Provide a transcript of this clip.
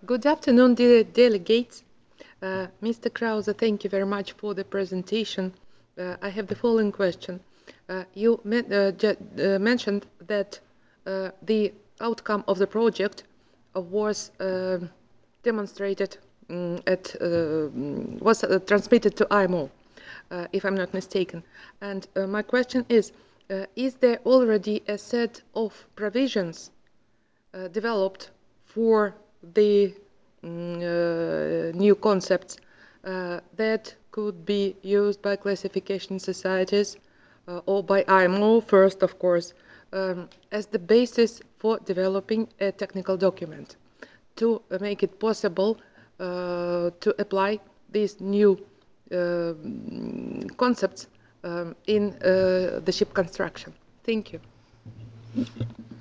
Good afternoon, dear delegates. Mr. Krause, thank you very much for the presentation. I have the following question. You mentioned that the outcome of the project was demonstrated was transmitted to IMO, if I'm not mistaken. And my question is there already a set of provisions developed for the new concepts that could be used by classification societies or by IMO first, of course, as the basis for developing a technical document to make it possible to apply these new concepts in the ship construction. Thank you.